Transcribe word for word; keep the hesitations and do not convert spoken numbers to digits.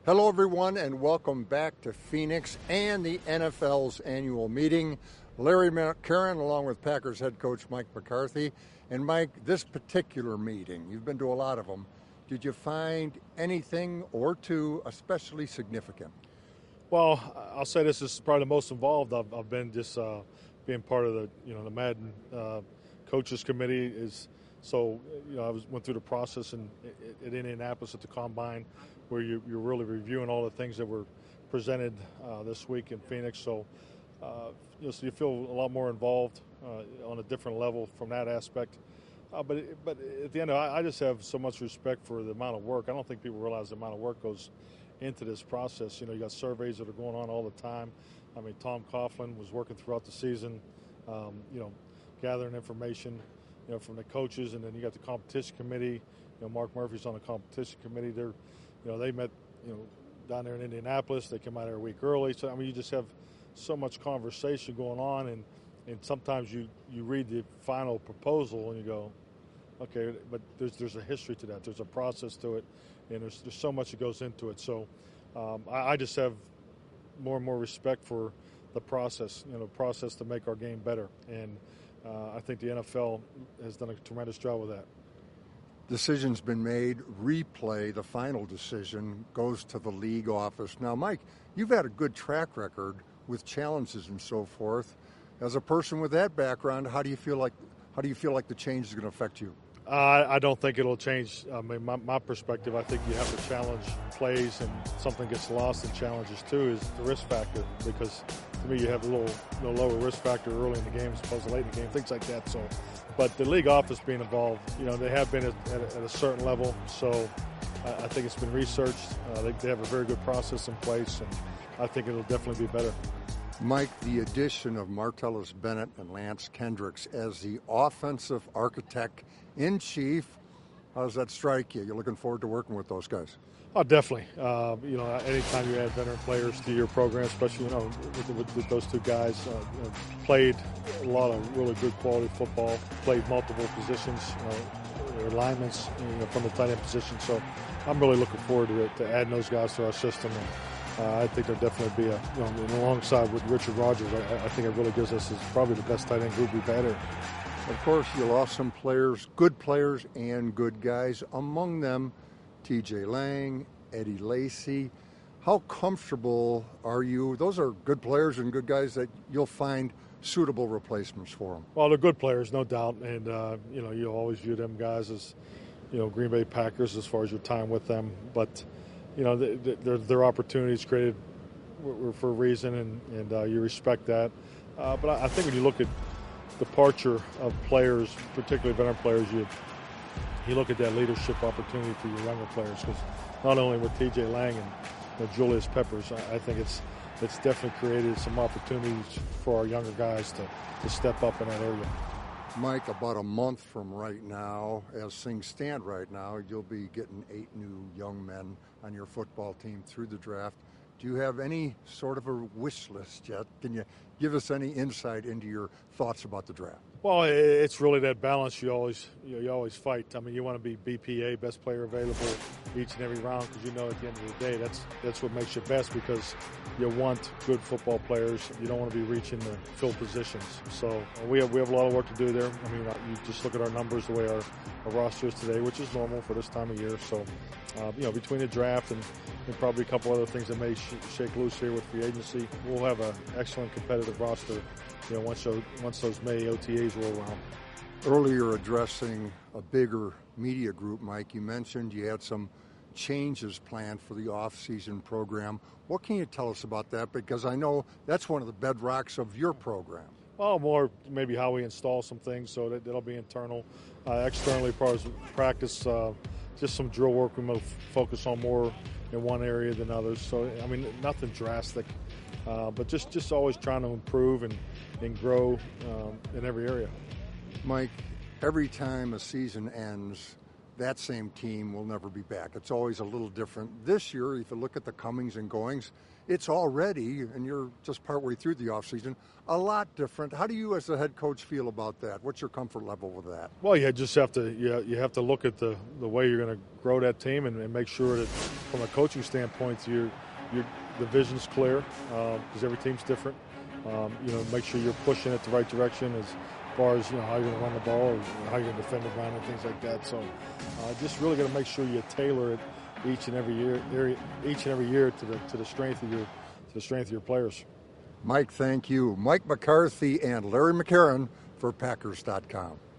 Hello, everyone, and welcome back to Phoenix and the N F L's annual meeting. Larry McCarron, along with Packers head coach Mike McCarthy. And Mike, this particular meeting, you've been to a lot of them. Did you find anything or two especially significant? Well, I'll say this, this is probably the most involved I've, I've been just uh, being part of the, you know, the Madden uh, coaches committee. Is so, you know, I was went through the process in, in Indianapolis at the Combine, where you, you're really reviewing all the things that were presented uh, this week in Phoenix. So, uh, you know, so you feel a lot more involved uh, on a different level from that aspect. Uh, but but at the end, of it, I, I just have so much respect for the amount of work. I don't think people realize the amount of work goes into this process. You know, you got surveys that are going on all the time. I mean, Tom Coughlin was working throughout the season, um, you know, gathering information, you know, from the coaches, and then you got the competition committee. You know, Mark Murphy's on the competition committee. They're, you know, they met, you know, down there in Indianapolis. They came out there a week early. So I mean, you just have so much conversation going on, and and sometimes you you read the final proposal and you go, okay, but there's there's a history to that. There's a process to it, and there's there's so much that goes into it. So um, I, I just have more and more respect for the process, you know, process to make our game better. And uh, I think the N F L has done a tremendous job with that. Decision's been made. Replay, the final decision, goes to the league office. Now, Mike, you've had a good track record with challenges and so forth. As a person with that background, how do you feel like how do you feel like the change is going to affect you? Uh, I don't think it'll change. I mean, my, my perspective, I think you have to challenge plays, and something gets lost in challenges too is the risk factor, because to me you have a little, little lower risk factor early in the game as opposed to late in the game, things like that. So, but the league office being involved, you know, they have been at, at, a, at a certain level. So I, I think it's been researched. Uh, they, they have a very good process in place, and I think it'll definitely be better. Mike, the addition of Martellus Bennett and Lance Kendricks as the offensive architect-in-chief, how does that strike you? You're looking forward to working with those guys? Oh, definitely. Uh, you know, anytime you add veteran players to your program, especially, you know, with, with, with those two guys, uh, you know, played a lot of really good quality football, played multiple positions, you know, alignments, you know, from the tight end position. So I'm really looking forward to, it, to adding those guys to our system. And, Uh, I think there'll definitely be a, you know, and alongside with Richard Rodgers, I, I think it really gives us is probably the best tight end group we've had here. Of course, you lost some players, good players and good guys. Among them, T J Lang, Eddie Lacy. How comfortable are you? Those are good players and good guys that you'll find suitable replacements for them. Well, they're good players, no doubt. And, uh, you know, you'll always view them guys as, you know, Green Bay Packers as far as your time with them. But you know, their, their opportunities created for a reason, and, and uh, you respect that. Uh, but I think when you look at departure of players, particularly veteran players, you you look at that leadership opportunity for your younger players. Because not only with T J Lang and you know, Julius Peppers, I, I think it's it's definitely created some opportunities for our younger guys to, to step up in that area. Mike, about a month from right now, as things stand right now, you'll be getting eight new young men on your football team through the draft. Do you have any sort of a wish list yet? Can you give us any insight into your thoughts about the draft? Well, it's really that balance you always you, know, you always fight. I mean, you want to be B P A, best player available, each and every round, because you know at the end of the day that's that's what makes you best, because you want good football players. You don't want to be reaching the fill positions. So we have we have a lot of work to do there. I mean, you just look at our numbers, the way our, our roster is today, which is normal for this time of year. So, uh, you know, between the draft and, and probably a couple other things that may sh- shake loose here with free agency, we'll have an excellent competitive roster. You know, once those, once those May O T As roll around. Earlier, addressing a bigger media group, Mike, you mentioned you had some changes planned for the off-season program. What can you tell us about that? Because I know that's one of the bedrocks of your program. Well, more maybe how we install some things, so that that'll be internal. Uh, externally, as far as practice, uh, just some drill work we might focus on more in one area than others. So, I mean, nothing drastic, uh, but just, just always trying to improve and, and grow um, in every area. Mike, every time a season ends, that same team will never be back. It's always a little different. This year, if you look at the comings and goings, it's already, and you're just partway through the offseason, a lot different. How do you as the head coach feel about that? What's your comfort level with that? Well, you just have to you, you have to look at the, the way you're going to grow that team and, and make sure that from a coaching standpoint, your your the vision's clear because uh, every team's different. Um, you know, make sure you're pushing it the right direction as far as, you know, how you're going to run the ball or how you're going to defend the ground and things like that. So uh, just really got to make sure you tailor it each and every year, each and every year to the to the strength of your to the strength of your players. Mike, thank you. Mike McCarthy and Larry McCarron for Packers dot com.